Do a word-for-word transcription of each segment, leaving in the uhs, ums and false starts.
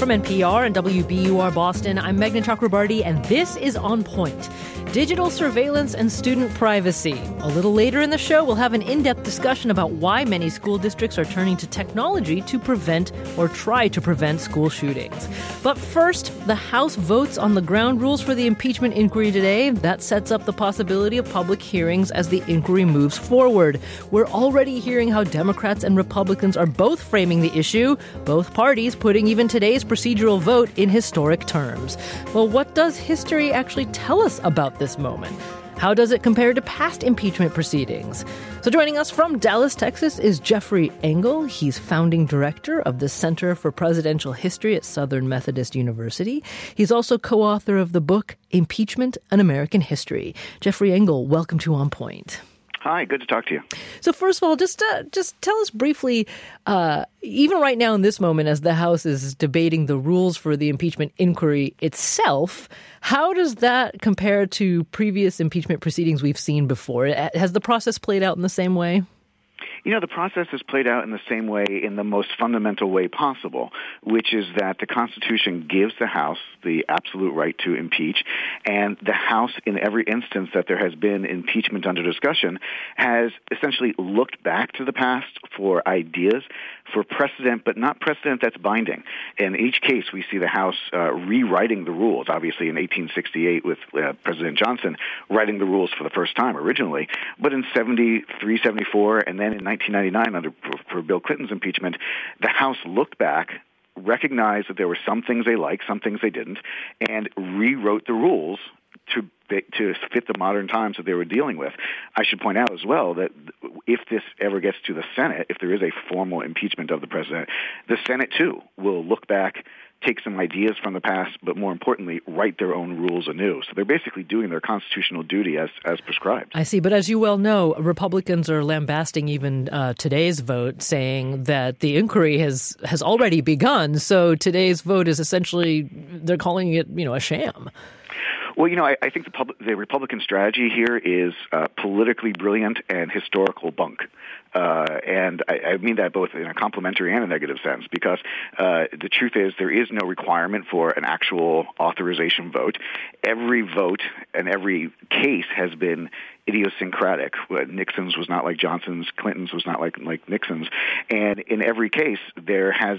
From N P R and W B U R Boston, I'm Meghna Chakrabarti, and this is On Point. Digital surveillance and student privacy. A little later in the show, we'll have an in-depth discussion about why many school districts are turning to technology to prevent or try to prevent school shootings. But first, the House votes on the ground rules for the impeachment inquiry today. That sets up the possibility of public hearings as the inquiry moves forward. We're already hearing how Democrats and Republicans are both framing the issue, both parties putting even today's procedural vote in historic terms. Well, what does history actually tell us about this moment? How does it compare to past impeachment proceedings? So joining us from Dallas, Texas is Jeffrey Engel. He's founding director of the Center for Presidential History at Southern Methodist University. He's also co-author of the book Impeachment: An American History. Jeffrey Engel, welcome to On Point. Hi, good to talk to you. So first of all, just uh, just tell us briefly, uh, even right now in this moment, as the House is debating the rules for the impeachment inquiry itself, how does that compare to previous impeachment proceedings we've seen before? Has the process played out in the same way? You know, the process has played out in the same way, in the most fundamental way possible, which is that the Constitution gives the House the absolute right to impeach, and the House, in every instance that there has been impeachment under discussion, has essentially looked back to the past for ideas, for precedent, but not precedent that's binding. In each case, we see the House uh, rewriting the rules, obviously in eighteen sixty-eight with uh, President Johnson writing the rules for the first time originally, but in seventy-three, seventy-four, and then in nineteen ninety-nine under for, for Bill Clinton's impeachment, the House looked back, recognized that there were some things they liked, some things they didn't, and rewrote the rules to to fit the modern times that they were dealing with. I should point out as well that if this ever gets to the Senate, if there is a formal impeachment of the president, the Senate, too, will look back, take some ideas from the past, but more importantly, write their own rules anew. So they're basically doing their constitutional duty as as prescribed. I see. But as you well know, Republicans are lambasting even uh, today's vote, saying that the inquiry has, has already begun. So today's vote is essentially, they're calling it, you know, a sham. Well, you know, I, I think the, pub- the Republican strategy here is uh, politically brilliant and historical bunk. Uh, and I, I mean that both in a complimentary and a negative sense, because uh, the truth is there is no requirement for an actual authorization vote. Every vote and every case has been idiosyncratic. Nixon's was not like Johnson's, Clinton's was not like like Nixon's, and in every case there has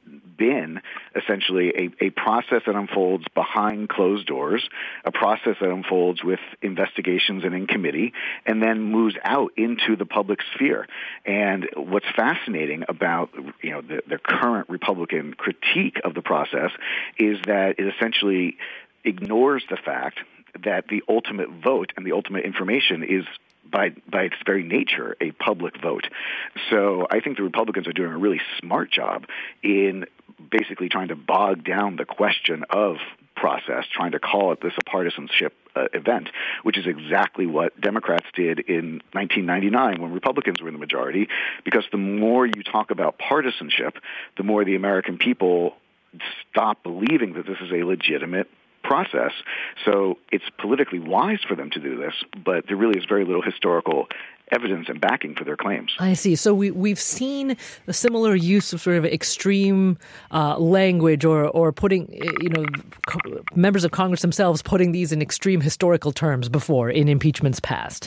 been essentially a, a process that unfolds behind closed doors, a process that unfolds with investigations and in committee, and then moves out into the public sphere. And what's fascinating about you know the, the current Republican critique of the process is that it essentially ignores the fact that the ultimate vote and the ultimate information is, by by its very nature, a public vote. So I think the Republicans are doing a really smart job in basically trying to bog down the question of process, trying to call it this a partisanship uh, event, which is exactly what Democrats did in nineteen ninety-nine when Republicans were in the majority, because the more you talk about partisanship, the more the American people stop believing that this is a legitimate process. So it's politically wise for them to do this, but there really is very little historical evidence and backing for their claims. I see. So we, we've seen a similar use of sort of extreme uh, language or, or putting, you know, co- members of Congress themselves putting these in extreme historical terms before in impeachments past.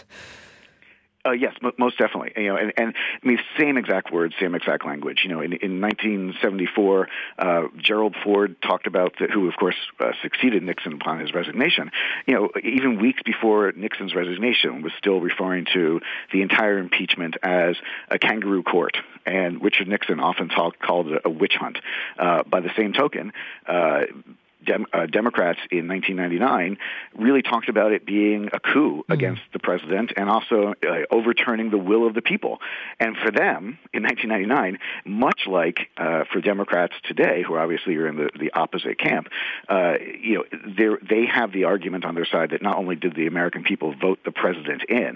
Uh, yes, m- most definitely. You know, and, and I mean, same exact words, same exact language. You know, in, in nineteen seventy-four, uh, Gerald Ford talked about the, who, of course, uh, succeeded Nixon upon his resignation. You know, even weeks before Nixon's resignation, was still referring to the entire impeachment as a kangaroo court, and Richard Nixon often talked called it a witch hunt. Uh, by the same token, uh, Dem- uh, Democrats in nineteen ninety-nine really talked about it being a coup mm-hmm. against the president and also uh, overturning the will of the people. And for them, in nineteen ninety-nine, much like uh, for Democrats today, who obviously are in the, the opposite camp, uh, you know, they have the argument on their side that not only did the American people vote the president in,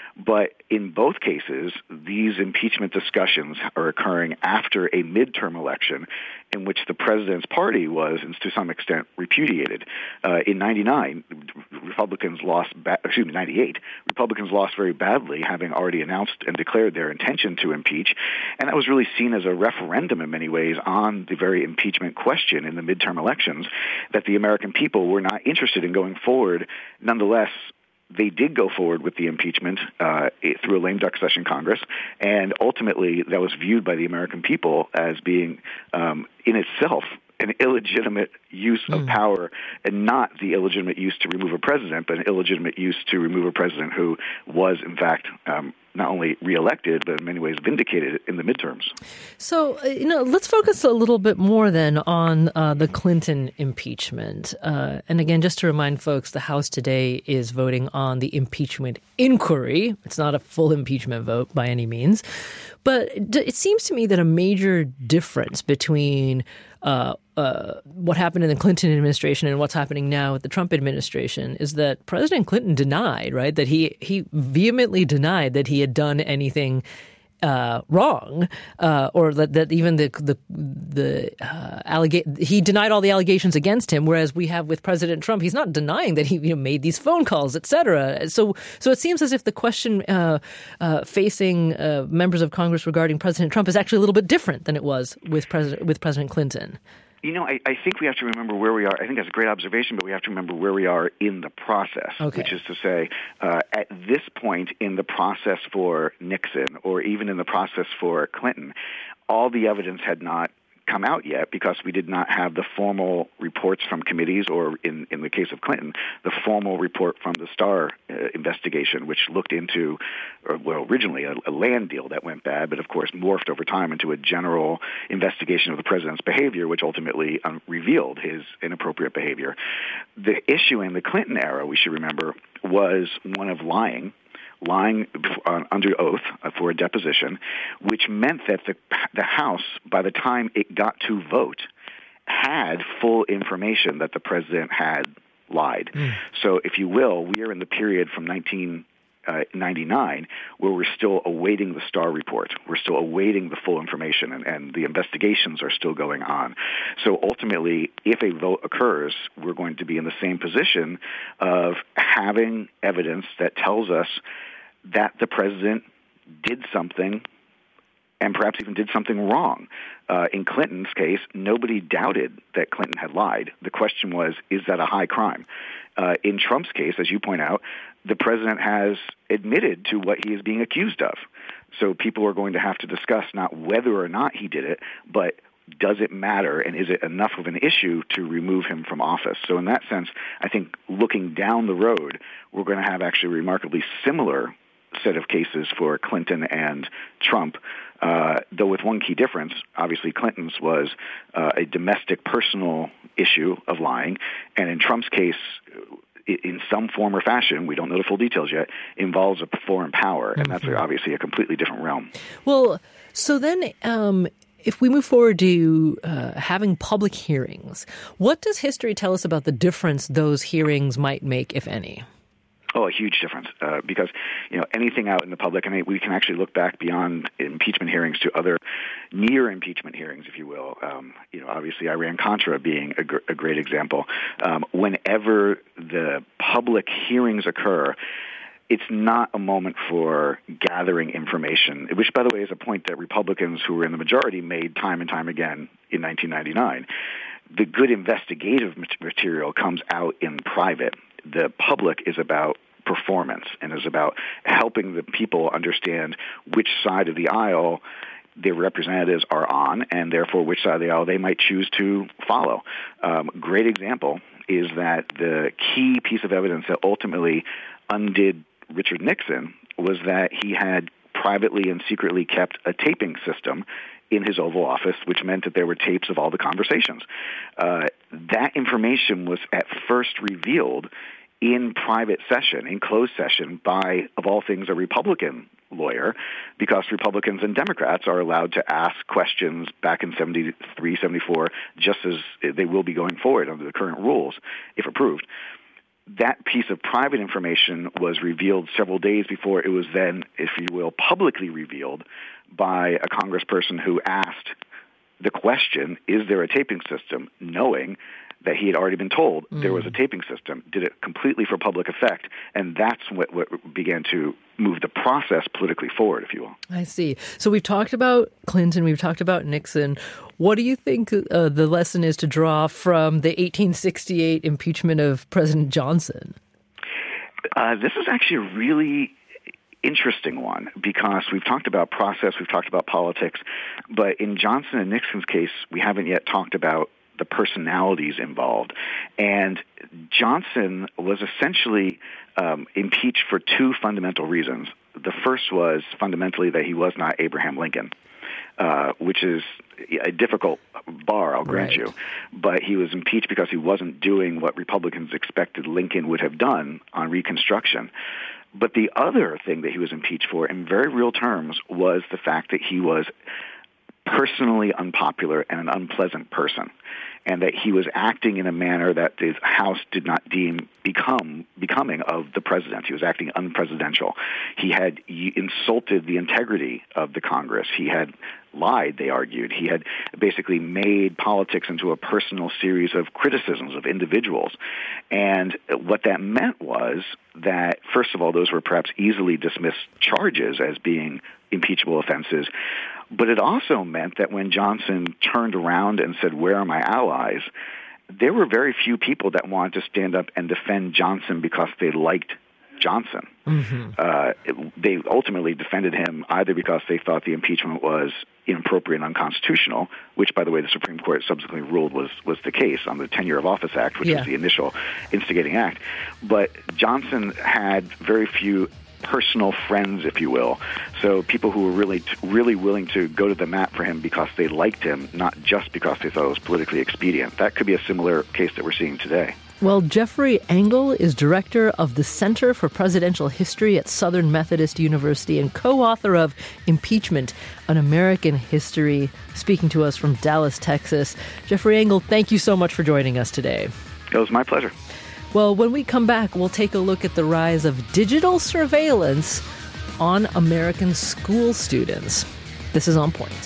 But in both cases, these impeachment discussions are occurring after a midterm election in which the president's party was, and to some extent, repudiated. Uh, in ninety-nine, Republicans lost, ba- excuse me, ninety-eight, Republicans lost very badly, having already announced and declared their intention to impeach. And that was really seen as a referendum in many ways on the very impeachment question in the midterm elections, that the American people were not interested in going forward. Nonetheless, they did go forward with the impeachment uh, through a lame duck session Congress, and ultimately that was viewed by the American people as being, um, in itself, an illegitimate use of mm. power, and not the illegitimate use to remove a president, but an illegitimate use to remove a president who was, in fact, um, not only reelected, but in many ways vindicated in the midterms. So, uh, you know, let's focus a little bit more then on uh, the Clinton impeachment. Uh, and again, just to remind folks, the House today is voting on the impeachment inquiry. It's not a full impeachment vote by any means. But it seems to me that a major difference between uh, uh, what happened in the Clinton administration and what's happening now with the Trump administration is that President Clinton denied, right, that he he vehemently denied that he had done anything Uh, wrong, uh, or that, that even the the the uh, allega- he denied all the allegations against him. Whereas we have with President Trump, he's not denying that he you know, made these phone calls, et cetera. So so it seems as if the question uh, uh, facing uh, members of Congress regarding President Trump is actually a little bit different than it was with President with President Clinton. You know, I, I think we have to remember where we are. I think that's a great observation, but we have to remember where we are in the process, okay. which is to say, uh, at this point in the process for Nixon, or even in the process for Clinton, all the evidence had not come out yet because we did not have the formal reports from committees, or in, in the case of Clinton, the formal report from the Starr uh, investigation, which looked into, or, well, originally a, a land deal that went bad, but of course morphed over time into a general investigation of the president's behavior, which ultimately um, revealed his inappropriate behavior. The issue in the Clinton era, we should remember, was one of lying. lying under oath for a deposition, which meant that the the House, by the time it got to vote, had full information that the president had lied. Mm. So, if you will, we are in the period from nineteen ninety-nine where we're still awaiting the Starr report. We're still awaiting the full information, and, and the investigations are still going on. So ultimately, if a vote occurs, we're going to be in the same position of having evidence that tells us that the president did something, and perhaps even did something wrong. Uh, in Clinton's case, nobody doubted that Clinton had lied. The question was, is that a high crime? Uh, in Trump's case, as you point out, the president has admitted to what he is being accused of. So people are going to have to discuss not whether or not he did it, but does it matter, and is it enough of an issue to remove him from office? So in that sense, I think looking down the road, we're going to have actually a remarkably similar set of cases for Clinton and Trump, uh, though with one key difference. Obviously, Clinton's was uh, a domestic personal issue of lying, and in Trump's case, in some form or fashion, we don't know the full details yet, involves a foreign power, and that's obviously a completely different realm. Well, so then um, if we move forward to uh, having public hearings, what does history tell us about the difference those hearings might make, if any? Oh, a huge difference, uh, because, you know, anything out in the public, and we can actually look back beyond impeachment hearings to other near impeachment hearings, if you will. Um, you know, obviously Iran-Contra being a, gr- a great example. Um, whenever the public hearings occur, it's not a moment for gathering information, which, by the way, is a point that Republicans who were in the majority made time and time again in nineteen ninety-nine. The good investigative material comes out in private. The public is about performance and is about helping the people understand which side of the aisle their representatives are on, and therefore which side of the aisle they might choose to follow. Um, great example is that the key piece of evidence that ultimately undid Richard Nixon was that he had privately and secretly kept a taping system in his Oval Office, which meant that there were tapes of all the conversations. Uh, that information was at first revealed in private session, in closed session, by, of all things, a Republican lawyer, because Republicans and Democrats are allowed to ask questions back in seventy-three, seventy-four, just as they will be going forward under the current rules, if approved. that piece of private information was revealed several days before it was then, if you will, publicly revealed by a congressperson who asked the question, is there a taping system, knowing that he had already been told mm. there was a taping system, did it completely for public effect, and that's what, what began to move the process politically forward, if you will. I see. So we've talked about Clinton, we've talked about Nixon. What do you think uh, the lesson is to draw from the eighteen sixty-eight impeachment of President Johnson? Uh, this is actually a really interesting one because we've talked about process, we've talked about politics, but in Johnson and Nixon's case, we haven't yet talked about the personalities involved. And Johnson was essentially um, impeached for two fundamental reasons. The first was fundamentally that he was not Abraham Lincoln, uh, which is a difficult bar, I'll grant right. you. But he was impeached because he wasn't doing what Republicans expected Lincoln would have done on Reconstruction. But the other thing that he was impeached for, in very real terms, was the fact that he was personally unpopular and an unpleasant person, and that he was acting in a manner that the House did not deem become becoming of the president. He was acting unpresidential. He had insulted the integrity of the Congress. He had lied, they argued. He had basically made politics into a personal series of criticisms of individuals. And what that meant was that, first of all, those were perhaps easily dismissed charges as being impeachable offenses. But it also meant that when Johnson turned around and said, "Where are my allies?" there were very few people that wanted to stand up and defend Johnson because they liked Johnson. Mm-hmm. Uh, it, they ultimately defended him either because they thought the impeachment was inappropriate and unconstitutional, which, by the way, the Supreme Court subsequently ruled was, was the case on the Tenure of Office Act, which yeah. was the initial instigating act. But Johnson had very few personal friends, if you will. So people who were really, really willing to go to the mat for him because they liked him, not just because they thought it was politically expedient. That could be a similar case that we're seeing today. Well, Jeffrey Engel is director of the Center for Presidential History at Southern Methodist University and co-author of Impeachment, An American History, speaking to us from Dallas, Texas. Jeffrey Engel, thank you so much for joining us today. It was my pleasure. Well, when we come back, we'll take a look at the rise of digital surveillance on American school students. This is On Point.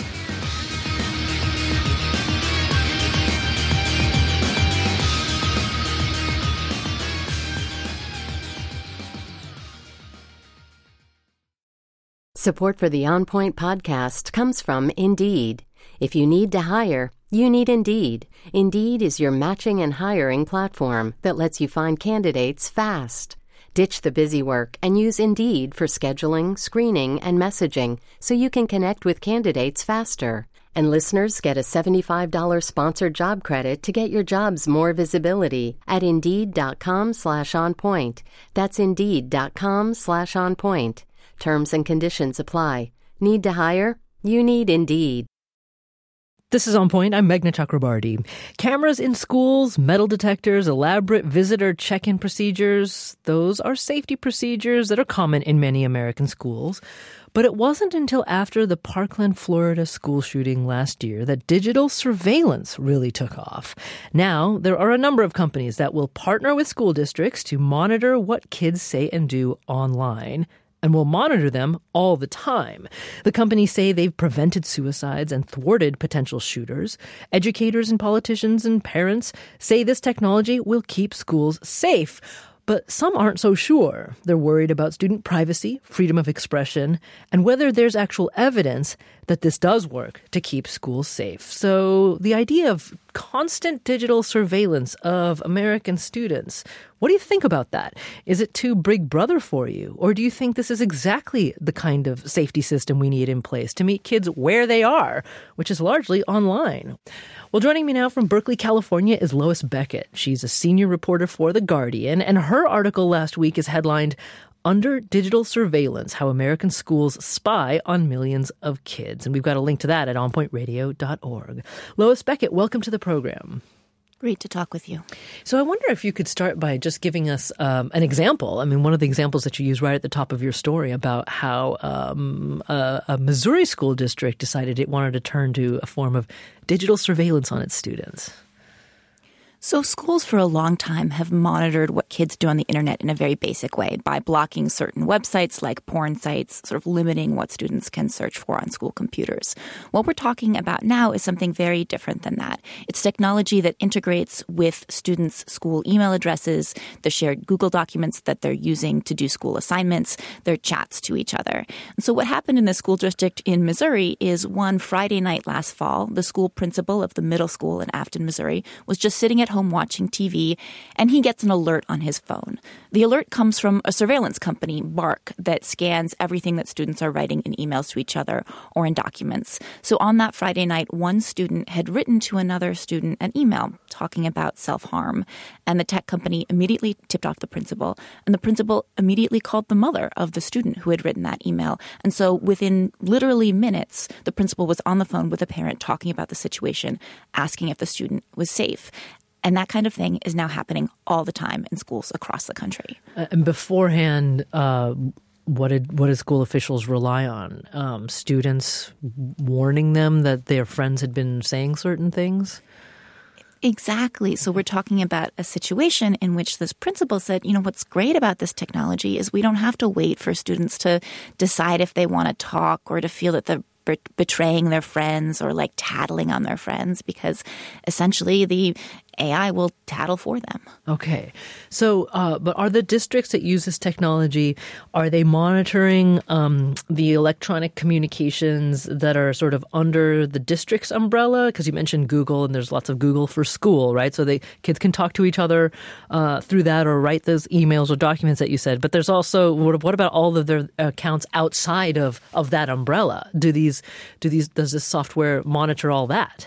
Support for the On Point podcast comes from Indeed. If you need to hire, you need Indeed. Indeed is your matching and hiring platform that lets you find candidates fast. Ditch the busy work and use Indeed for scheduling, screening, and messaging so you can connect with candidates faster. And listeners get a seventy-five dollars sponsored job credit to get your jobs more visibility at Indeed.com slash on point. That's Indeed.com slash on point. Terms and conditions apply. Need to hire? You need Indeed. This is On Point. I'm Meghna Chakrabarti. Cameras in schools, metal detectors, elaborate visitor check-in procedures, those are safety procedures that are common in many American schools. But it wasn't until after the Parkland, Florida school shooting last year that digital surveillance really took off. Now, there are a number of companies that will partner with school districts to monitor what kids say and do online, and will monitor them all the time. The companies say they've prevented suicides and thwarted potential shooters. Educators and politicians and parents say this technology will keep schools safe. But some aren't so sure. They're worried about student privacy, freedom of expression, and whether there's actual evidence that this does work to keep schools safe. So the idea of constant digital surveillance of American students, what do you think about that? Is it too big brother for you? Or do you think this is exactly the kind of safety system we need in place to meet kids where they are, which is largely online? Well, joining me now from Berkeley, California is Lois Beckett. She's a senior reporter for The Guardian, and her article last week is headlined, Under Digital Surveillance, How American Schools Spy on Millions of Kids. And we've got a link to that at on point radio dot org. Lois Beckett, welcome to the program. Great to talk with you. So I wonder if you could start by just giving us um, an example. I mean, one of the examples that you use right at the top of your story about how um, a, a Missouri school district decided it wanted to turn to a form of digital surveillance on its students. So schools for a long time have monitored what kids do on the internet in a very basic way by blocking certain websites like porn sites, sort of limiting what students can search for on school computers. What we're talking about now is something very different than that. It's technology that integrates with students' school email addresses, the shared Google documents that they're using to do school assignments, their chats to each other. And so what happened in the school district in Missouri is one Friday night last fall, the school principal of the middle school in Afton, Missouri, was just sitting at home watching T V, and he gets an alert on his phone. The alert comes from a surveillance company, Bark, that scans everything that students are writing in emails to each other or in documents. So on that Friday night, one student had written to another student an email talking about self-harm, and the tech company immediately tipped off the principal, and the principal immediately called the mother of the student who had written that email. And so within literally minutes, the principal was on the phone with a parent talking about the situation, asking if the student was safe. And that kind of thing is now happening all the time in schools across the country. Uh, and beforehand, uh, what did what did school officials rely on? Um, students warning them that their friends had been saying certain things? Exactly. So we're talking about a situation in which this principal said, you know, what's great about this technology is we don't have to wait for students to decide if they want to talk or to feel that they're betraying their friends or like tattling on their friends, because essentially the A I will tattle for them. Okay. So, uh, but are the districts that use this technology, are they monitoring um, the electronic communications that are sort of under the district's umbrella? Because you mentioned Google, and there's lots of Google for School, right? So they kids can talk to each other uh, through that or write those emails or documents that you said. But there's also, what, what about all of their accounts outside of, of that umbrella? Do these, do these, does this software monitor all that?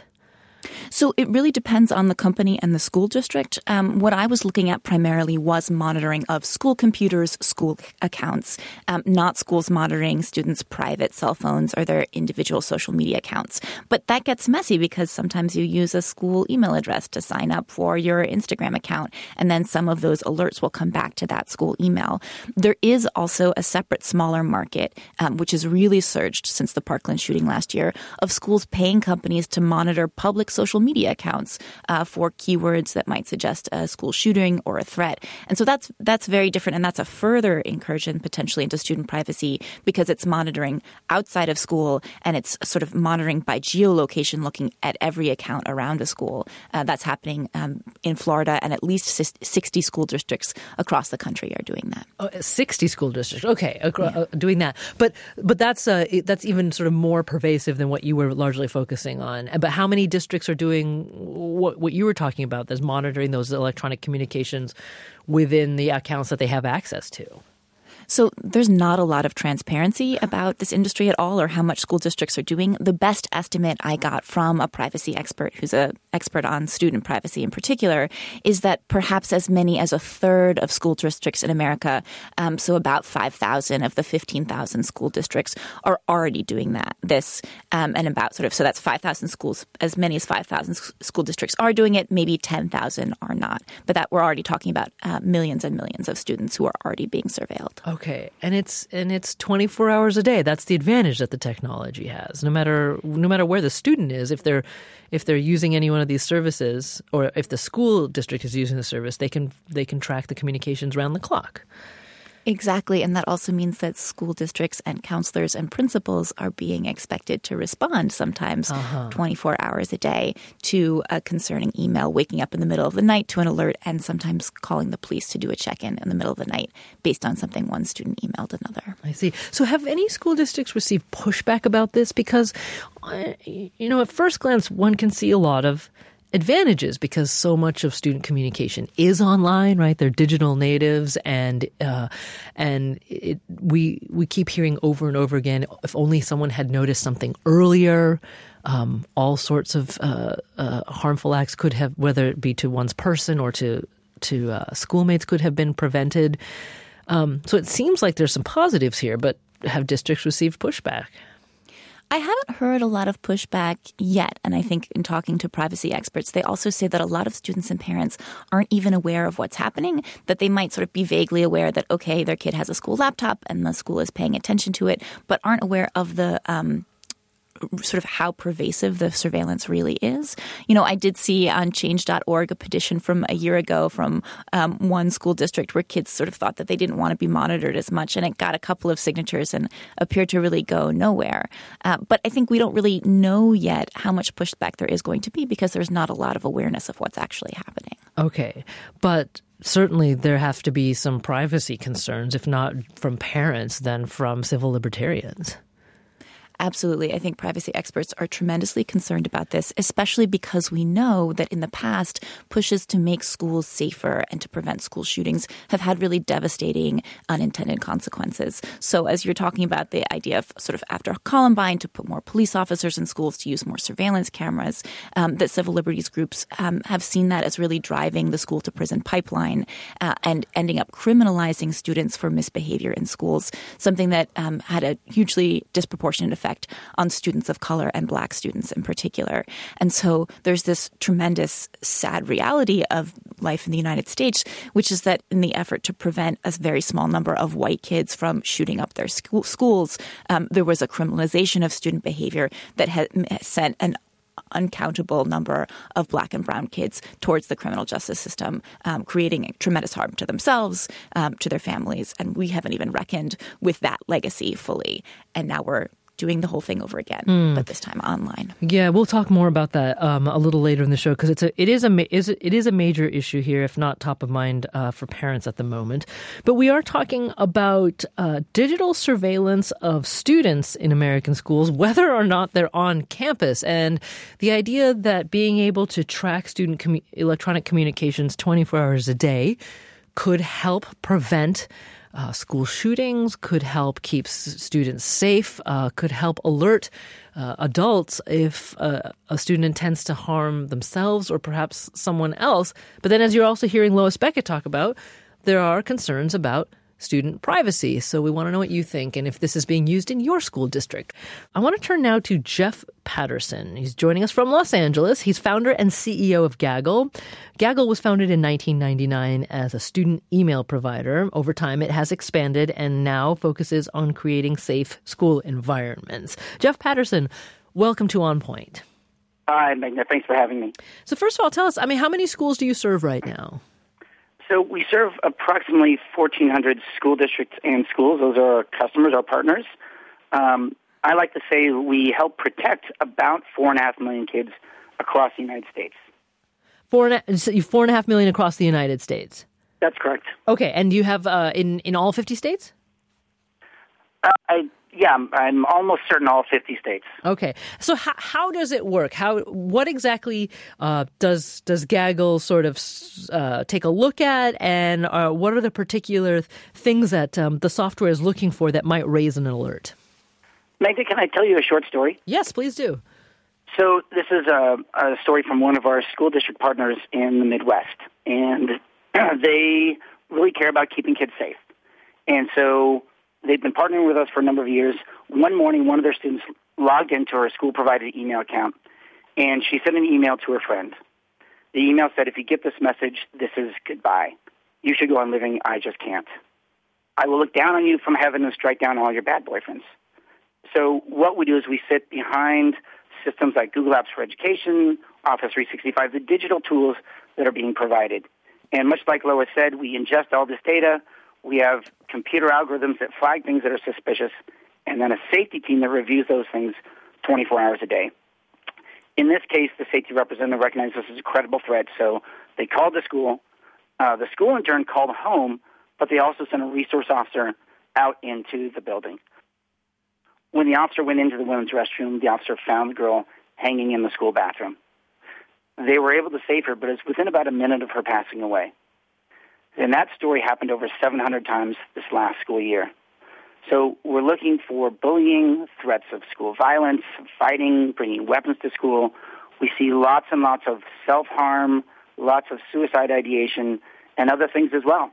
So it really depends on the company and the school district. Um, what I was looking at primarily was monitoring of school computers, school accounts, um, not schools monitoring students' private cell phones or their individual social media accounts. But that gets messy because sometimes you use a school email address to sign up for your Instagram account, and then some of those alerts will come back to that school email. There is also a separate smaller market, um, which has really surged since the Parkland shooting last year, of schools paying companies to monitor public social media accounts uh, for keywords that might suggest a school shooting or a threat. And so that's that's very different, and that's a further incursion potentially into student privacy because it's monitoring outside of school, and it's sort of monitoring by geolocation, looking at every account around a school. Uh, that's happening um, in Florida, and at least sixty school districts across the country are doing that. Oh, sixty school districts. Okay, uh, yeah. doing that. But but that's uh, that's even sort of more pervasive than what you were largely focusing on. But how many districts are doing what, what you were talking about, that's monitoring those electronic communications within the accounts that they have access to? So there's not a lot of transparency about this industry at all or how much school districts are doing. The best estimate I got from a privacy expert who's an expert on student privacy in particular is that perhaps as many as a third of school districts in America, um, so about five thousand of the fifteen thousand school districts, are already doing that. This um, and about sort of, so that's five thousand schools, as many as five thousand school districts are doing it, maybe ten thousand are not. But that we're already talking about uh, millions and millions of students who are already being surveilled. Okay, and it's and it's twenty-four hours a day. That's the advantage that the technology has. No matter no matter where the student is, if they're if they're using any one of these services, or if the school district is using the service, they can they can track the communications around the clock. Exactly. And that also means that school districts and counselors and principals are being expected to respond sometimes uh-huh. twenty-four hours a day to a concerning email, waking up in the middle of the night to an alert, and sometimes calling the police to do a check-in in the middle of the night based on something one student emailed another. I see. So have any school districts received pushback about this? Because, you know, at first glance, one can see a lot of advantages because so much of student communication is online, right? They're digital natives, and uh, and it, we we keep hearing over and over again, if only someone had noticed something earlier, um, all sorts of uh, uh, harmful acts could have, whether it be to one's person or to to uh, schoolmates, could have been prevented. Um, so it seems like there's some positives here, but have districts received pushback? I haven't heard a lot of pushback yet. And I think in talking to privacy experts, they also say that a lot of students and parents aren't even aware of what's happening, that they might sort of be vaguely aware that, okay, their kid has a school laptop and the school is paying attention to it, but aren't aware of the um, sort of how pervasive the surveillance really is. You know, I did see on change dot org a petition from a year ago from um, one school district where kids sort of thought that they didn't want to be monitored as much, and it got a couple of signatures and appeared to really go nowhere. Uh, but I think we don't really know yet how much pushback there is going to be because there's not a lot of awareness of what's actually happening. Okay, but certainly there have to be some privacy concerns, if not from parents, then from civil libertarians. Absolutely. I think privacy experts are tremendously concerned about this, especially because we know that in the past, pushes to make schools safer and to prevent school shootings have had really devastating unintended consequences. So as you're talking about the idea of sort of after Columbine to put more police officers in schools, to use more surveillance cameras, um, that civil liberties groups um, have seen that as really driving the school to prison pipeline uh, and ending up criminalizing students for misbehavior in schools, something that um, had a hugely disproportionate effect on students of color and Black students in particular. And so there's this tremendous sad reality of life in the United States, which is that in the effort to prevent a very small number of white kids from shooting up their school, schools, um, there was a criminalization of student behavior that had sent an uncountable number of Black and brown kids towards the criminal justice system, um, creating tremendous harm to themselves, um, to their families. And we haven't even reckoned with that legacy fully. And now we're doing the whole thing over again, mm. but this time online. Yeah, we'll talk more about that um, a little later in the show because it's a it is a is it is a major issue here, if not top of mind uh, for parents at the moment. But we are talking about uh, digital surveillance of students in American schools, whether or not they're on campus, and the idea that being able to track student commu- electronic communications twenty-four hours a day could help prevent Uh, school shootings, could help keep s- students safe, uh, could help alert uh, adults if uh, a student intends to harm themselves or perhaps someone else. But then as you're also hearing Lois Beckett talk about, there are concerns about student privacy. So we want to know what you think and if this is being used in your school district. I want to turn now to Jeff Patterson. He's joining us from Los Angeles. He's founder and C E O of Gaggle. Gaggle was founded in nineteen ninety-nine as a student email provider. Over time, it has expanded and now focuses on creating safe school environments. Jeff Patterson, welcome to On Point. Hi, Magna. Thanks for having me. So first of all, tell us, I mean, how many schools do you serve right now? So we serve approximately fourteen hundred school districts and schools. Those are our customers, our partners. Um, I like to say we help protect about four and a half million kids across the United States. Four and a, so you four and a half million across the United States. That's correct. Okay, and you have uh, in in all fifty states? Uh, I, yeah, I'm, I'm almost certain all fifty states. Okay, so how how does it work? How what exactly uh, does does Gaggle sort of uh, take a look at, and uh, what are the particular things that um, the software is looking for that might raise an alert? Magna, can I tell you a short story? Yes, please do. So this is a, a story from one of our school district partners in the Midwest, and they really care about keeping kids safe. And so they've been partnering with us for a number of years. One morning, one of their students logged into her school-provided email account, and she sent an email to her friend. The email said, if you get this message, this is goodbye. You should go on living. I just can't. I will look down on you from heaven and strike down all your bad boyfriends. So what we do is we sit behind systems like Google Apps for Education, Office three sixty-five, the digital tools that are being provided. And much like Lois said, we ingest all this data. We have computer algorithms that flag things that are suspicious, and then a safety team that reviews those things twenty-four hours a day. In this case, the safety representative recognized this as a credible threat, so they called the school. Uh, the school, in turn, called home, but they also sent a resource officer out into the building. When the officer went into the women's restroom, the officer found the girl hanging in the school bathroom. They were able to save her, but it's within about a minute of her passing away. And that story happened over seven hundred times this last school year. So we're looking for bullying, threats of school violence, fighting, bringing weapons to school. We see lots and lots of self-harm, lots of suicide ideation, and other things as well.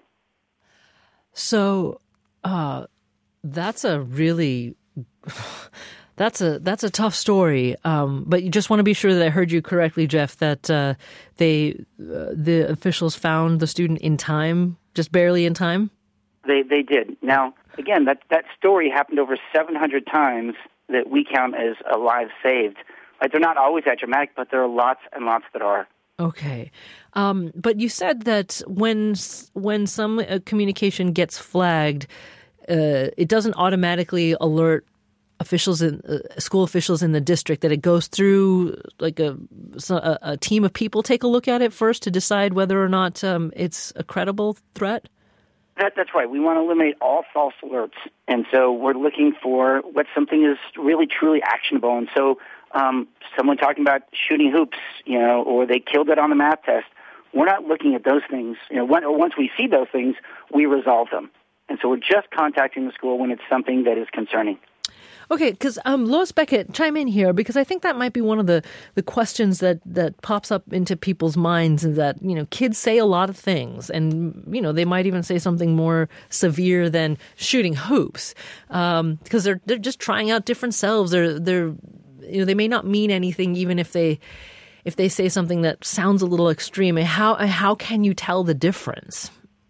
So uh, that's a really... That's a that's a tough story, um, but you just want to be sure that I heard you correctly, Jeff, that uh, they uh, the officials found the student in time, just barely in time? They they did. Now, again, that, that story happened over seven hundred times that we count as a life saved. Like, they're not always that dramatic, but there are lots and lots that are. Okay. Um, but you said that when when some uh, communication gets flagged, uh, it doesn't automatically alert officials in uh, school officials in the district, that it goes through like a, a, a team of people take a look at it first to decide whether or not um, it's a credible threat? That, that's right. We want to eliminate all false alerts. And so we're looking for what something is really, truly actionable. And so um, someone talking about shooting hoops, you know, or they killed it on the math test, we're not looking at those things. You know, when, once we see those things, we resolve them. And so we're just contacting the school when it's something that is concerning. Okay, because um, Lois Beckett, chime in here, because I think that might be one of the, the questions that, that pops up into people's minds, is that, you know, kids say a lot of things, and, you know, they might even say something more severe than shooting hoops, um, because they're they're just trying out different selves. They're they're you know they may not mean anything, even if they if they say something that sounds a little extreme. How how can you tell the difference?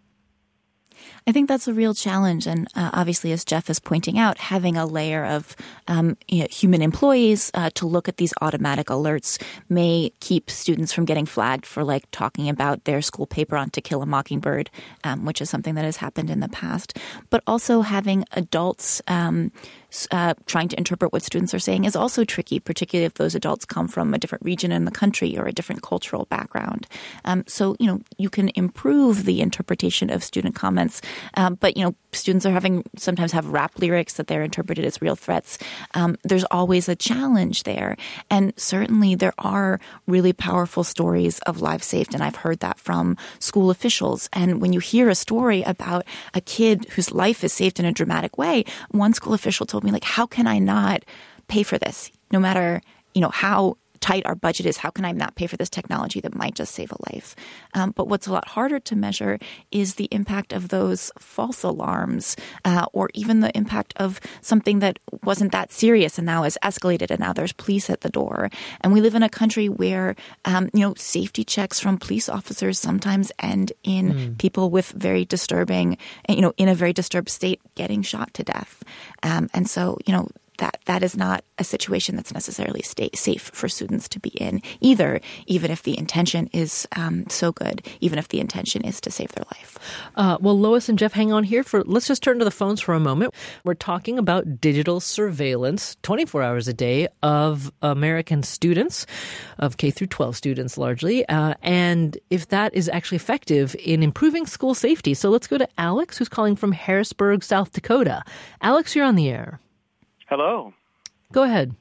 I think that's a real challenge. And uh, obviously, as Jeff is pointing out, having a layer of um, you know, human employees uh, to look at these automatic alerts may keep students from getting flagged for, like, talking about their school paper on To Kill a Mockingbird, um, which is something that has happened in the past. But also having adults um, uh, trying to interpret what students are saying is also tricky, particularly if those adults come from a different region in the country or a different cultural background. Um, so, you know, you can improve the interpretation of student comments. Um, but, you know, students are having sometimes have rap lyrics that they're interpreted as real threats. Um, there's always a challenge there. And certainly there are really powerful stories of lives saved. And I've heard that from school officials. And when you hear a story about a kid whose life is saved in a dramatic way, one school official told me, like, how can I not pay for this? No matter, you know, how tight our budget is, how can I not pay for this technology that might just save a life? Um, but what's a lot harder to measure is the impact of those false alarms, uh, or even the impact of something that wasn't that serious and now has escalated, and now there's police at the door. And we live in a country where, um, you know, safety checks from police officers sometimes end in mm. people with very disturbing, you know, in a very disturbed state getting shot to death. Um, and so, you know, that that is not a situation that's necessarily stay safe for students to be in either, even if the intention is um, so good, even if the intention is to save their life. Uh, well, Lois and Jeff, hang on here. for. Let's just turn to the phones for a moment. We're talking about digital surveillance twenty-four hours a day of American students, of K through twelve students largely, uh, and if that is actually effective in improving school safety. So let's go to Alex, who's calling from Harrisburg, South Dakota. Alex, you're on the air. Hello. Go ahead.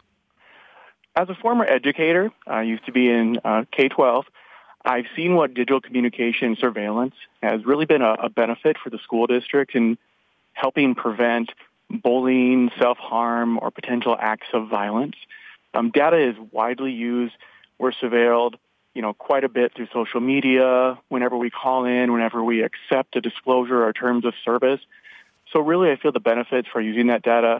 As a former educator, I used to be in uh, K twelve. I've seen what digital communication surveillance has really been a, a benefit for the school district in helping prevent bullying, self-harm, or potential acts of violence. Um, data is widely used. We're surveilled, you know, quite a bit through social media, whenever we call in, whenever we accept a disclosure or terms of service. So really, I feel the benefits for using that data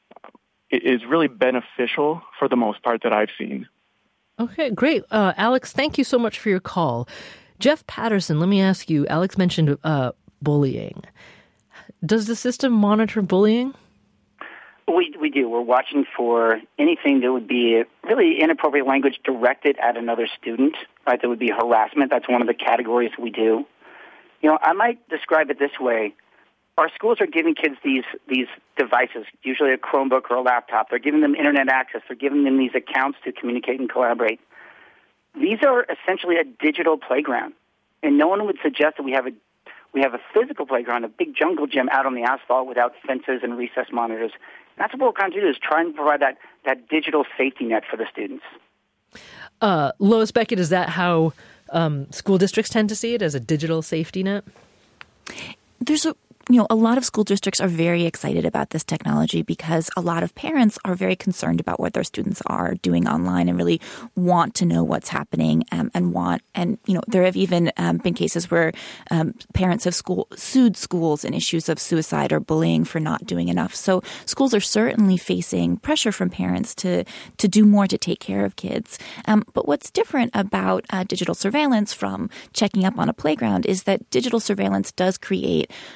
is really beneficial for the most part that I've seen. Okay, great. Uh, Alex, thank you so much for your call. Jeff Patterson, let me ask you, Alex mentioned uh, bullying. Does the system monitor bullying? We we do. We're watching for anything that would be really inappropriate language directed at another student, right? That would be harassment. That's one of the categories we do. You know, I might describe it this way. Our schools are giving kids these these devices, usually a Chromebook or a laptop. They're giving them internet access. They're giving them these accounts to communicate and collaborate. These are essentially a digital playground, and no one would suggest that we have a we have a physical playground, a big jungle gym out on the asphalt without fences and recess monitors. And that's what we're trying to do, is try and provide that, that digital safety net for the students. Uh, Lois Beckett, is that how um, school districts tend to see it, as a digital safety net? There's a You know, a lot of school districts are very excited about this technology because a lot of parents are very concerned about what their students are doing online and really want to know what's happening um, and want, and, you know, there have even um, been cases where um, parents have school sued schools in issues of suicide or bullying for not doing enough. So schools are certainly facing pressure from parents to, to do more to take care of kids. Um, but what's different about uh, digital surveillance from checking up on a playground is that digital surveillance does create a track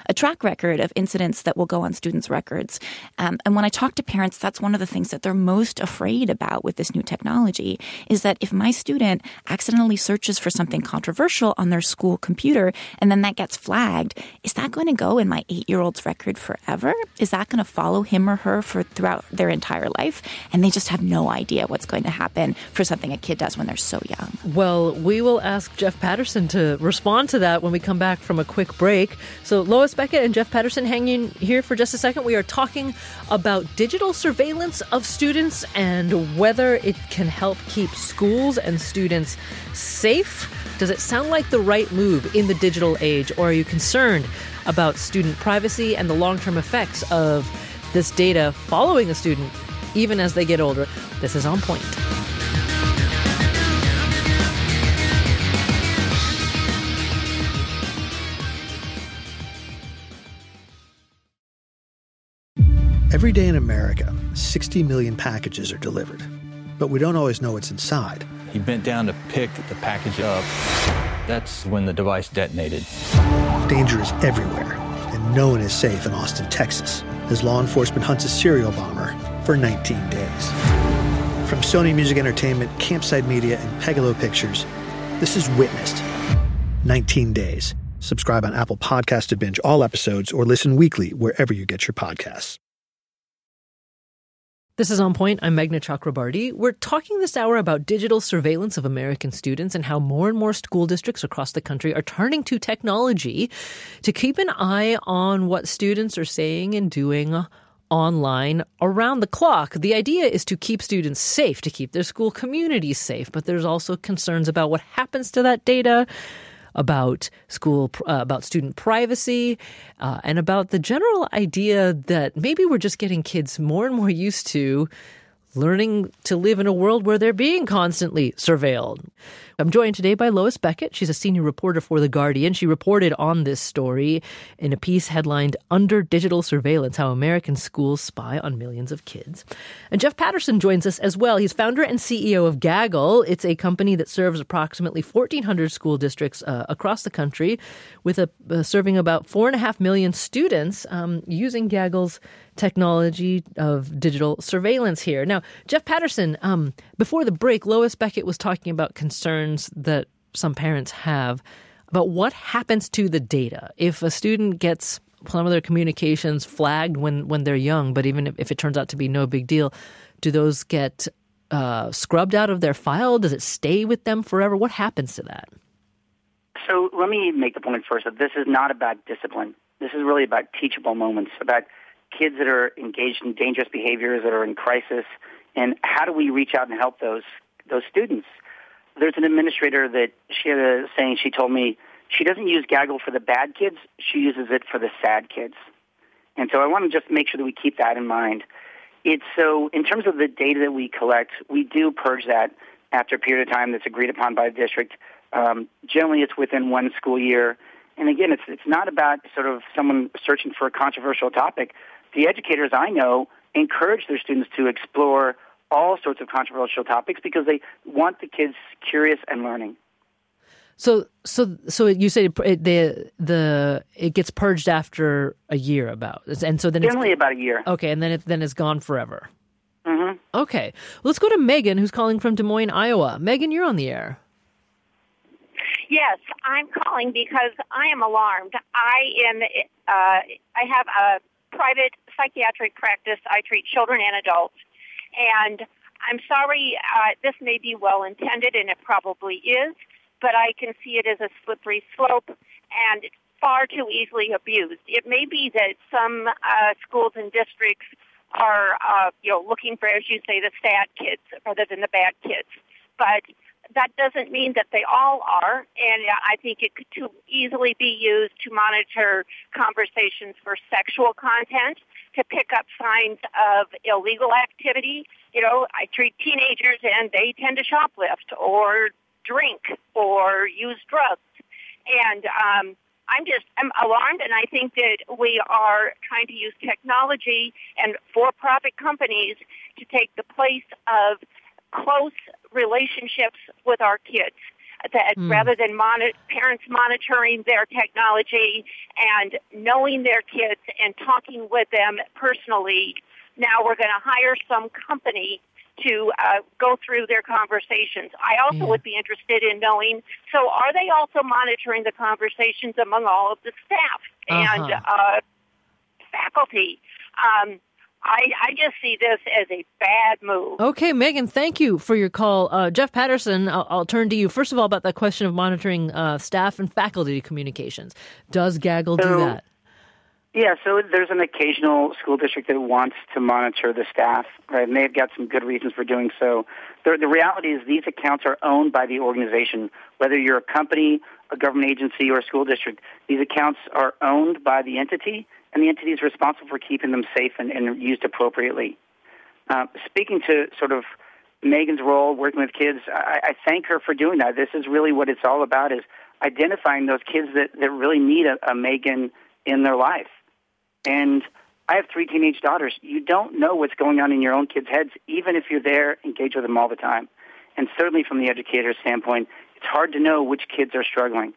track record of incidents that will go on students' records. Um, and when I talk to parents, that's one of the things that they're most afraid about with this new technology is that if my student accidentally searches for something controversial on their school computer and then that gets flagged, is that going to go in my eight-year-old's record forever? Is that going to follow him or her for throughout their entire life? And they just have no idea what's going to happen for something a kid does when they're so young. Well, we will ask Jeff Patterson to respond to that when we come back from a quick break. So Lois Beckett and Jeff Patterson hanging here for just a second. We are talking about digital surveillance of students and whether it can help keep schools and students safe. Does it sound like the right move in the digital age, or are you concerned about student privacy and the long-term effects of this data following a student even as they get older? This is On Point. Every day in America, sixty million packages are delivered, but we don't always know what's inside. He bent down to pick the package up. That's when the device detonated. Danger is everywhere, and no one is safe in Austin, Texas, as law enforcement hunts a serial bomber for nineteen days. From Sony Music Entertainment, Campside Media, and Pegalo Pictures, this is Witnessed. nineteen days. Subscribe on Apple Podcasts to binge all episodes or listen weekly wherever you get your podcasts. This is On Point. I'm Meghna Chakrabarty. We're talking this hour about digital surveillance of American students and how more and more school districts across the country are turning to technology to keep an eye on what students are saying and doing online around the clock. The idea is to keep students safe, to keep their school communities safe, but there's also concerns about what happens to that data, about school, uh, about student privacy, uh, and about the general idea that maybe we're just getting kids more and more used to learning to live in a world where they're being constantly surveilled. I'm joined today by Lois Beckett. She's a senior reporter for The Guardian. She reported on this story in a piece headlined Under Digital Surveillance, How American Schools Spy on Millions of Kids. And Jeff Patterson joins us as well. He's founder and C E O of Gaggle. It's a company that serves approximately fourteen hundred school districts uh, across the country, with a uh, serving about four and a half million students um, using Gaggle's technology of digital surveillance here. Now, Jeff Patterson, um, before the break, Lois Beckett was talking about concerns that some parents have about what happens to the data if a student gets some of their communications flagged when, when they're young, but even if, if it turns out to be no big deal, do those get uh, scrubbed out of their file? Does it stay with them forever? What happens to that? So let me make the point first that this is not about discipline. This is really about teachable moments, about kids that are engaged in dangerous behaviors, that are in crisis, and how do we reach out and help those those students? There's an administrator that she had a saying, she told me she doesn't use Gaggle for the bad kids, she uses it for the sad kids. And so I want to just make sure that we keep that in mind. It's so, in terms of the data that we collect, we do purge that after a period of time that's agreed upon by the district. Um, generally, it's within one school year. And again, it's it's not about sort of someone searching for a controversial topic. The educators I know encourage their students to explore all sorts of controversial topics because they want the kids curious and learning. So, so, so you say it, the the it gets purged after a year, about, and so then generally it's, about a year. Okay, and then it then it's gone forever. Mm-hmm. Okay, let's go to Megan, who's calling from Des Moines, Iowa. Megan, you're on the air. Yes, I'm calling because I am alarmed. I am. Uh, I have a private psychiatric practice. I treat children and adults, and I'm sorry. Uh, this may be well intended, and it probably is, but I can see it as a slippery slope and far too easily abused. It may be that some uh, schools and districts are, uh, you know, looking for, as you say, the sad kids rather than the bad kids, but that doesn't mean that they all are, and I think it could too easily be used to monitor conversations for sexual content, to pick up signs of illegal activity. You know, I treat teenagers, and they tend to shoplift or drink or use drugs. And um, I'm just I'm alarmed, and I think that we are trying to use technology and for-profit companies to take the place of close relationships with our kids. that Mm. rather than moni- parents monitoring their technology and knowing their kids and talking with them personally, now we're going to hire some company to uh, go through their conversations. I also Yeah. would be interested in knowing, so are they also monitoring the conversations among all of the staff and Uh-huh. uh, faculty? Um, I, I just see this as a bad move. Okay, Megan, thank you for your call. Uh, Jeff Patterson, I'll, I'll turn to you. First of all, about that question of monitoring uh, staff and faculty communications. Does Gaggle do So- that? Yeah, so there's an occasional school district that wants to monitor the staff, right? And they've got some good reasons for doing so. The, the reality is these accounts are owned by the organization. Whether you're a company, a government agency, or a school district, these accounts are owned by the entity, and the entity is responsible for keeping them safe and, and used appropriately. Uh, speaking to sort of Megan's role working with kids, I, I thank her for doing that. This is really what it's all about, is identifying those kids that, that really need a, a Megan in their life. And I have three teenage daughters. You don't know what's going on in your own kids' heads, even if you're there, engaged with them all the time. And certainly from the educator's standpoint, it's hard to know which kids are struggling.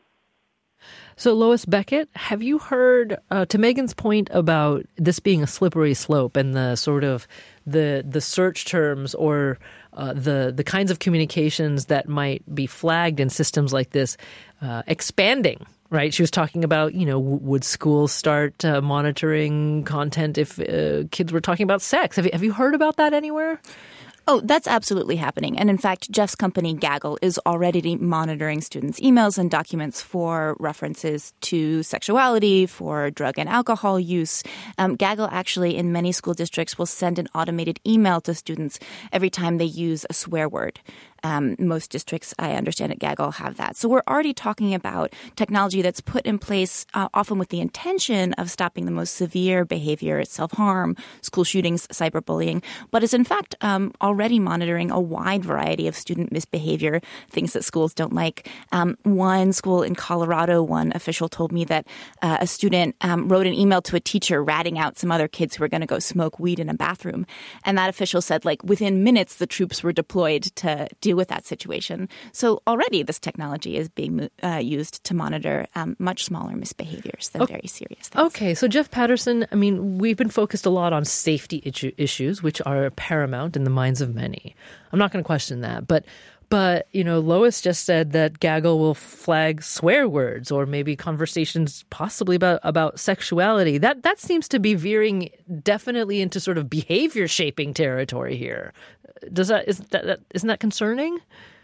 So, Lois Beckett, have you heard, uh, to Megan's point about this being a slippery slope and the sort of the the search terms or uh, the the kinds of communications that might be flagged in systems like this uh, expanding? Right. She was talking about, you know, w- would schools start uh, monitoring content if uh, kids were talking about sex? Have you, have you heard about that anywhere? Oh, that's absolutely happening. And in fact, Jeff's company, Gaggle, is already monitoring students' emails and documents for references to sexuality, for drug and alcohol use. Um, Gaggle actually, in many school districts, will send an automated email to students every time they use a swear word. Um, most districts, I understand at Gaggle, have that. So we're already talking about technology that's put in place uh, often with the intention of stopping the most severe behavior, self-harm, school shootings, cyberbullying, but is in fact um, already monitoring a wide variety of student misbehavior, things that schools don't like. Um, one school in Colorado, one official told me that uh, a student um, wrote an email to a teacher ratting out some other kids who were going to go smoke weed in a bathroom. And that official said, like, within minutes, the troops were deployed to deal with that situation. So already this technology is being uh, used to monitor um, much smaller misbehaviors than Okay. very serious things. Okay, so Jeff Patterson, I mean, we've been focused a lot on safety issue, issues, which are paramount in the minds of many. I'm not going to question that, but But, you know, Lois just said that Gaggle will flag swear words or maybe conversations possibly about, about sexuality. That that seems to be veering definitely into sort of behavior shaping territory here. Does that, is that, that isn't that concerning?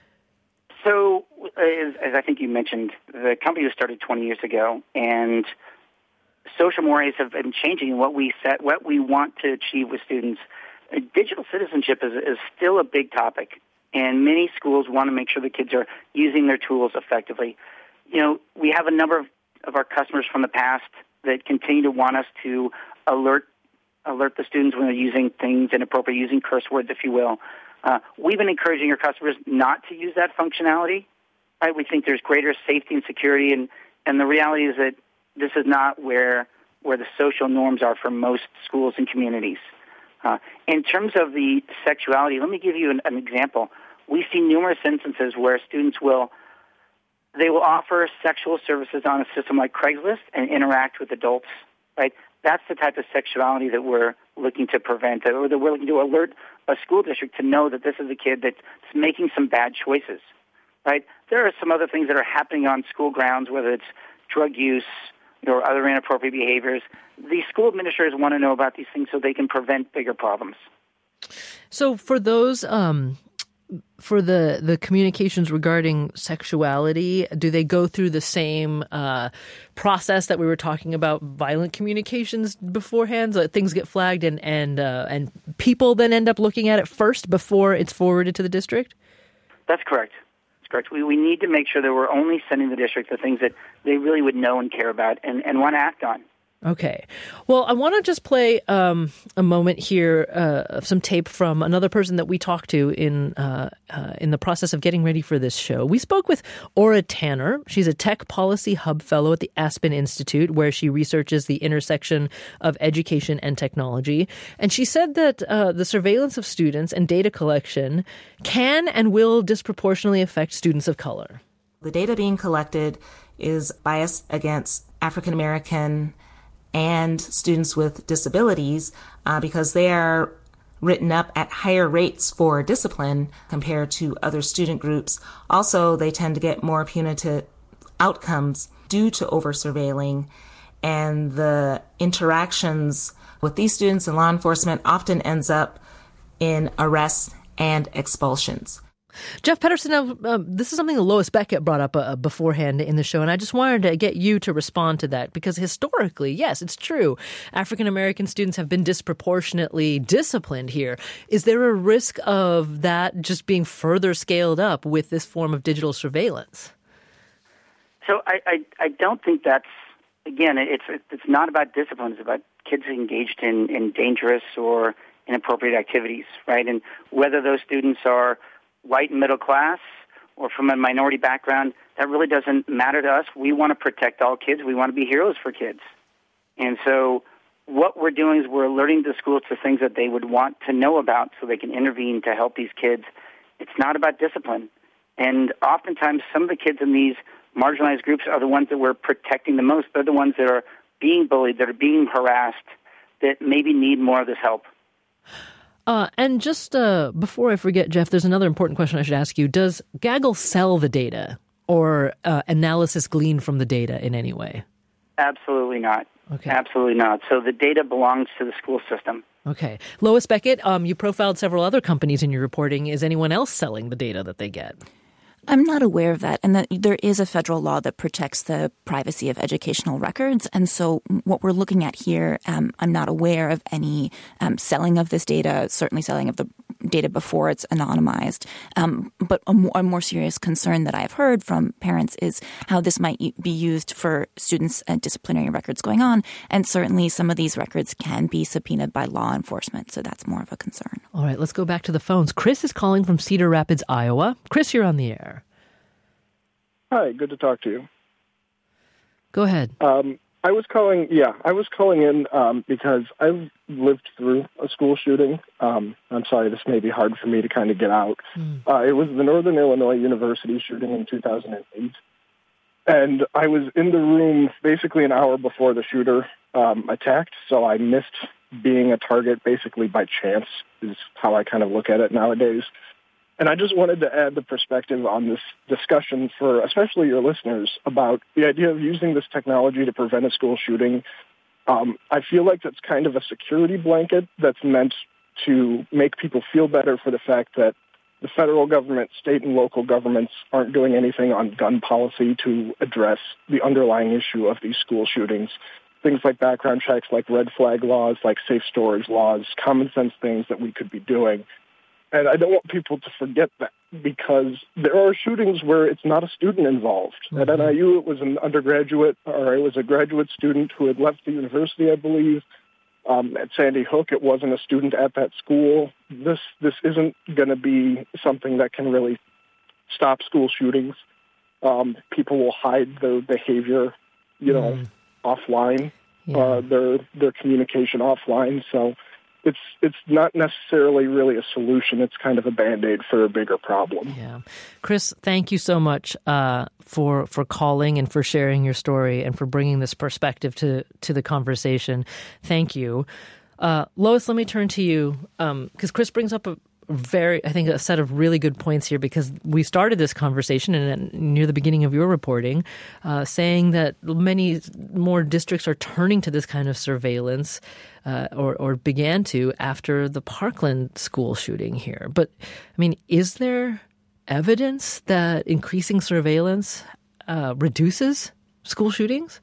So, as, as I think you mentioned, the company was started twenty years ago, and social mores have been changing what we set, what we want to achieve with students. Uh, digital citizenship is, is still a big topic, and many schools want to make sure the kids are using their tools effectively. You know, we have a number of, of our customers from the past that continue to want us to alert alert the students when they're using things inappropriate, using curse words, if you will. Uh, we've been encouraging our customers not to use that functionality. Right? We think there's greater safety and security, and, and the reality is that this is not where where the social norms are for most schools and communities. Uh, in terms of the sexuality, let me give you an, an example. We see numerous instances where students will they will offer sexual services on a system like Craigslist and interact with adults. Right? That's the type of sexuality that we're looking to prevent, or that we're looking to alert a school district to know that this is a kid that's making some bad choices. Right? There are some other things that are happening on school grounds, whether it's drug use or other inappropriate behaviors. The school administrators want to know about these things so they can prevent bigger problems. So for those, um, for the, the communications regarding sexuality, do they go through the same uh, process that we were talking about violent communications beforehand? So that things get flagged and and uh, and people then end up looking at it first before it's forwarded to the district? That's correct. That's correct. We we need to make sure that we're only sending the district the things that they really would know and care about and, and want to act on. Okay. Well, I want to just play um, a moment here uh, of some tape from another person that we talked to in uh, uh, in the process of getting ready for this show. We spoke with Aura Tanner. She's a Tech Policy Hub Fellow at the Aspen Institute, where she researches the intersection of education and technology. And she said that uh, the surveillance of students and data collection can and will disproportionately affect students of color. The data being collected is biased against African American and students with disabilities uh, because they are written up at higher rates for discipline compared to other student groups. Also, they tend to get more punitive outcomes due to over-surveilling, and the interactions with these students and law enforcement often ends up in arrests and expulsions. Jeff Pedersen, now, um, this is something that Lois Beckett brought up uh, beforehand in the show, and I just wanted to get you to respond to that, because historically, yes, it's true, African-American students have been disproportionately disciplined here. Is there a risk of that just being further scaled up with this form of digital surveillance? So I, I, I don't think that's, again, it's it's not about discipline. It's about kids engaged in, in dangerous or inappropriate activities, right? And whether those students are white and middle class or from a minority background, that really doesn't matter to us. We want to protect all kids. We want to be heroes for kids. And so what we're doing is we're alerting the schools to things that they would want to know about so they can intervene to help these kids. It's not about discipline. And oftentimes some of the kids in these marginalized groups are the ones that we're protecting the most. They're the ones that are being bullied, that are being harassed, that maybe need more of this help. Uh, and just uh, before I forget, Jeff, there's another important question I should ask you. Does Gaggle sell the data or uh, analysis gleaned from the data in any way? Absolutely not. Okay. Absolutely not. So the data belongs to the school system. Okay. Lois Beckett, um, you profiled several other companies in your reporting. Is anyone else selling the data that they get? I'm not aware of that, and that there is a federal law that protects the privacy of educational records. And so what we're looking at here, um, I'm not aware of any um, selling of this data, certainly selling of the data before it's anonymized. Um, but a more, a more serious concern that I've heard from parents is how this might be used for students' and disciplinary records going on. And certainly some of these records can be subpoenaed by law enforcement. So that's more of a concern. All right, let's go back to the phones. Chris is calling from Cedar Rapids, Iowa. Chris, you're on the air. Hi, good to talk to you. Go ahead. Um, I was calling, yeah, I was calling in um, because I've lived through a school shooting. Um, I'm sorry, this may be hard for me to kind of get out. Mm. Uh, it was the Northern Illinois University shooting in two thousand eight. And I was in the room basically an hour before the shooter um, attacked, so I missed being a target basically by chance is how I kind of look at it nowadays. And I just wanted to add the perspective on this discussion for especially your listeners about the idea of using this technology to prevent a school shooting. Um, I feel like that's kind of a security blanket that's meant to make people feel better for the fact that the federal government, state and local governments aren't doing anything on gun policy to address the underlying issue of these school shootings. Things like background checks, like red flag laws, like safe storage laws, common sense things that we could be doing. And I don't want people to forget that, because there are shootings where it's not a student involved. Mm-hmm. At N I U, it was an undergraduate, or it was a graduate student who had left the university, I believe. Um, at Sandy Hook, it wasn't a student at that school. This this isn't going to be something that can really stop school shootings. Um, people will hide their behavior, you know, mm. offline, yeah. uh, their their communication offline. So it's it's not necessarily really a solution. It's kind of a Band-Aid for a bigger problem. Yeah, Chris, thank you so much uh, for for calling and for sharing your story and for bringing this perspective to to the conversation. Thank you, uh, Lois. Let me turn to you because um, Chris brings up a very, I think, a set of really good points here, because we started this conversation and near the beginning of your reporting, uh, saying that many more districts are turning to this kind of surveillance, uh, or, or began to after the Parkland school shooting here. But I mean, is there evidence that increasing surveillance uh, reduces school shootings?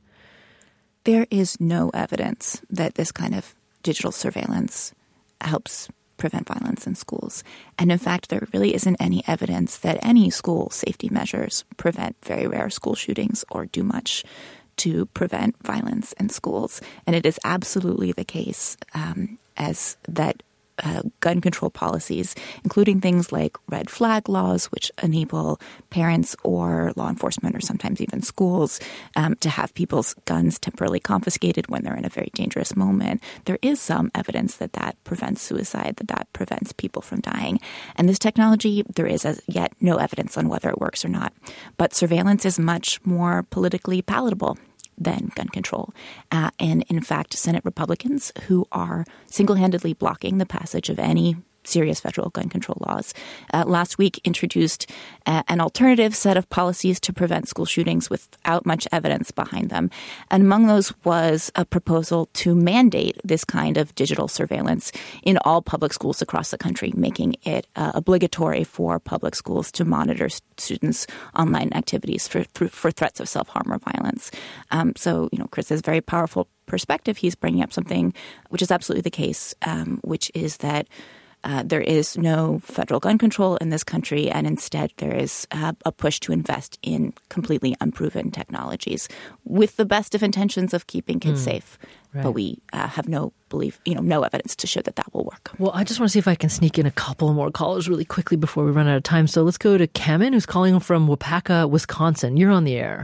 There is no evidence that this kind of digital surveillance helps prevent violence in schools. And in fact, there really isn't any evidence that any school safety measures prevent very rare school shootings or do much to prevent violence in schools. And it is absolutely the case um, as that uh, gun control policies, including things like red flag laws, which enable parents or law enforcement or sometimes even schools um, to have people's guns temporarily confiscated when they're in a very dangerous moment. There is some evidence that that prevents suicide, that that prevents people from dying. And this technology, there is as yet no evidence on whether it works or not. But surveillance is much more politically palatable than gun control. Uh, and in fact, Senate Republicans who are single-handedly blocking the passage of any serious federal gun control laws, uh, last week introduced uh, an alternative set of policies to prevent school shootings without much evidence behind them. And among those was a proposal to mandate this kind of digital surveillance in all public schools across the country, making it uh, obligatory for public schools to monitor students' online activities for, for threats of self-harm or violence. Um, so, you know, Chris has very powerful perspective. He's bringing up something which is absolutely the case, um, which is that Uh, there is no federal gun control in this country, and instead there is uh, a push to invest in completely unproven technologies with the best of intentions of keeping kids mm, safe. Right. But we uh, have no belief, you know, no evidence to show that that will work. Well, I just want to see if I can sneak in a couple more callers really quickly before we run out of time. So let's go to Kamin, who's calling from Wapaka, Wisconsin. You're on the air.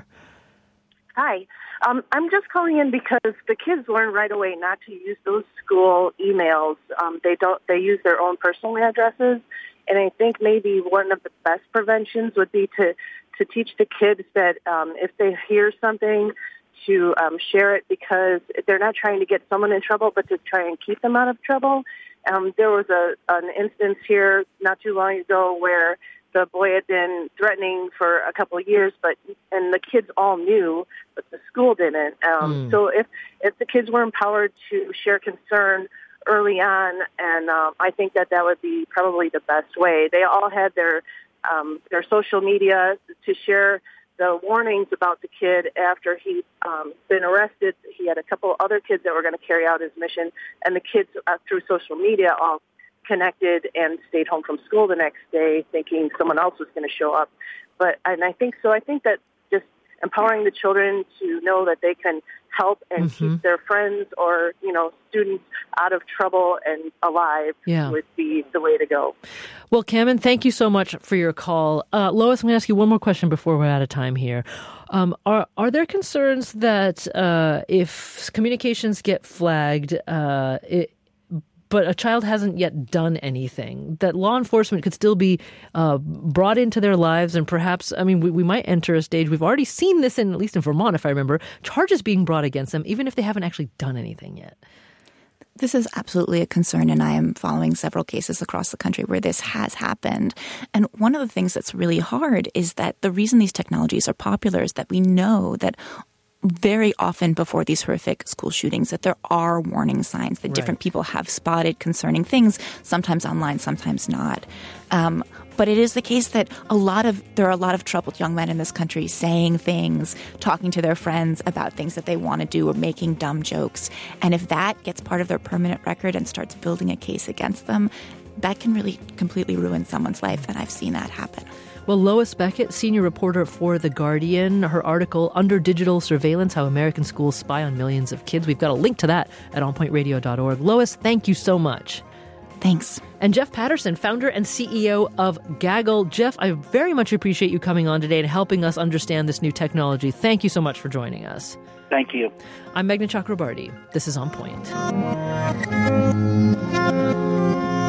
Hi. Um, I'm just calling in because the kids learn right away not to use those school emails. Um, they don't. They use their own personal addresses, and I think maybe one of the best preventions would be to to teach the kids that um, if they hear something, to um, share it, because they're not trying to get someone in trouble, but to try and keep them out of trouble. Um, there was a an instance here not too long ago where the boy had been threatening for a couple of years, but and the kids all knew, but the school didn't. Um, mm. So if if the kids were empowered to share concern early on, and um, I think that that would be probably the best way. They all had their um, their social media to share the warnings about the kid after he'd um, been arrested. He had a couple other kids that were going to carry out his mission, and the kids uh, through social media all connected and stayed home from school the next day thinking someone else was going to show up. But and I think so I think that just empowering the children to know that they can help and mm-hmm. keep their friends or, you know, students out of trouble and alive yeah. would be the way to go. Well, Kamin, thank you so much for your call. Uh, Lois, I'm going to ask you one more question before we're out of time here. Um, are are there concerns that uh, if communications get flagged, uh, it, but a child hasn't yet done anything, that law enforcement could still be uh, brought into their lives, and perhaps, I mean, we, we might enter a stage, we've already seen this in, at least in Vermont, if I remember, charges being brought against them, even if they haven't actually done anything yet? This is absolutely a concern, and I am following several cases across the country where this has happened. And one of the things that's really hard is that the reason these technologies are popular is that we know that very often before these horrific school shootings that there are warning signs that right. different people have spotted concerning things, sometimes online, sometimes not. Um, but it is the case that a lot of there are a lot of troubled young men in this country saying things, talking to their friends about things that they want to do or making dumb jokes. And if that gets part of their permanent record and starts building a case against them, that can really completely ruin someone's life. And I've seen that happen. Well, Lois Beckett, senior reporter for The Guardian, her article, Under Digital Surveillance, How American Schools Spy on Millions of Kids. We've got a link to that at on point radio dot org. Lois, thank you so much. Thanks. And Jeff Patterson, founder and C E O of Gaggle. Jeff, I very much appreciate you coming on today and helping us understand this new technology. Thank you so much for joining us. Thank you. I'm Meghna Chakrabarty. This is On Point.